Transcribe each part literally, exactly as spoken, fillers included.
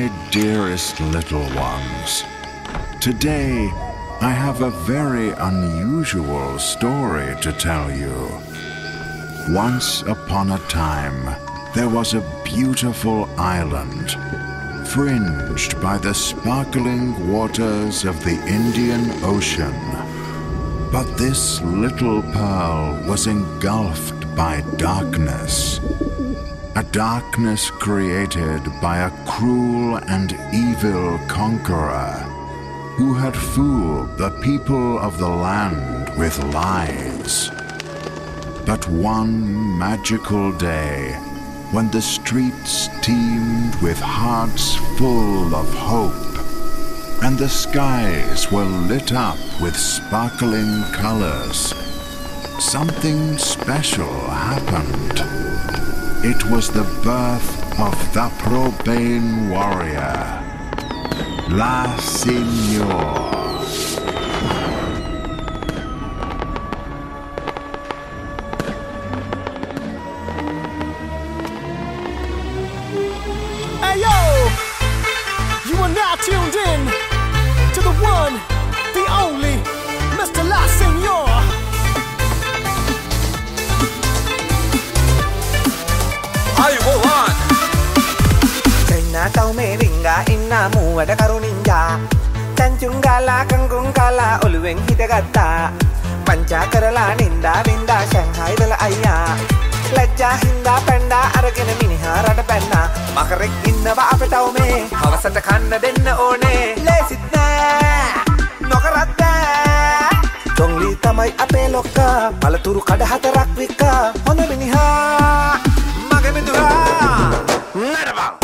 My dearest little ones, today I have a very unusual story to tell you. Once upon a time, there was a beautiful island, fringed by the sparkling waters of the Indian Ocean. But this little pearl was engulfed by darkness. A darkness created by a cruel and evil conqueror who had fooled the people of the land with lies. But one magical day, when the streets teemed with hearts full of hope, and the skies were lit up with sparkling colors, something special happened. It was the birth of the Pro-Bane warrior, La Signor. Hey yo! You are now tuned in to the one, the only, Mister La Signor. Tau me ringa inna muada karo ninja Tanjungala kanggungala oluweng hitagatta Panca karala ninda vinda Shanghai dala ayya Lajja hinda penda aragena miniha rada penna Makarek inna ba ape tau me Hawasata kanna denna one Lesit na Nokaratta Jongli tamay ape lokka Palaturu kada hatarak wika Hona miniha Mage midura Narabang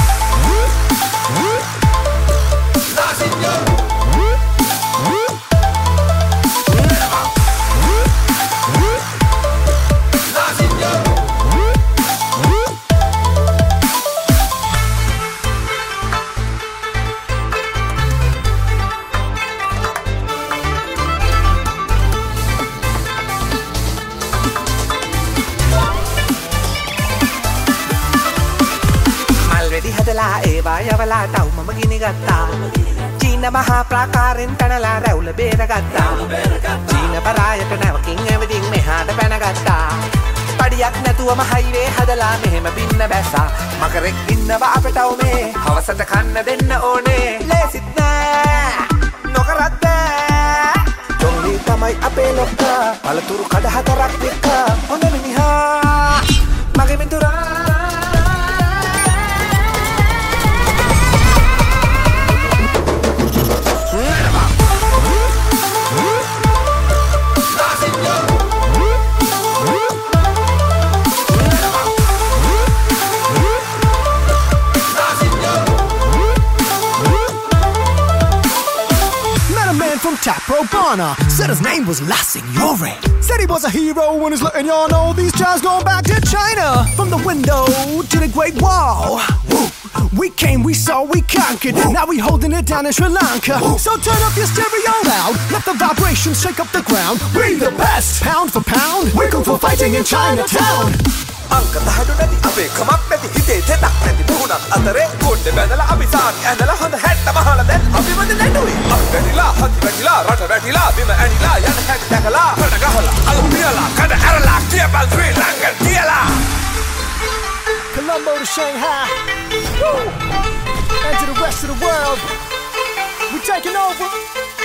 hadala eva yavala tau mama gini gatta China maha prakarin kanala raula bera gatta China parayata navakin everything me hada pena gatta padiyak natuwa ma highway hadala mehema binna bassa makarek innawa ape tau me hawasata kanna denna one lesit na nokaratta jongli tamai ape lokka palaturu kada hatarak wikka hona miniha mage mentura Taprobana said his name was La Signore. Said he was a hero when he's letting y'all know these jazz going back to China. From the window to the Great Wall. Woo. We came, we saw, we conquered. Woo. Now we holding it down in Sri Lanka. Woo. So turn up your stereo loud. Let the vibrations shake up the ground. We the best, pound for pound. We're kung fu fighting in Chinatown. Angkat hadu nadi abe kamak nadi hite tetak nadi buhunak atare konde bedala abisan andala honda hetta mahala den abi mande ledui abedila hati bedila rata bedila bima anila yan hak takala kada gahala alumiyala kada arala tiabal three langal tiala Colombo to Shanghai, woo, and to the rest of the world, we taking over.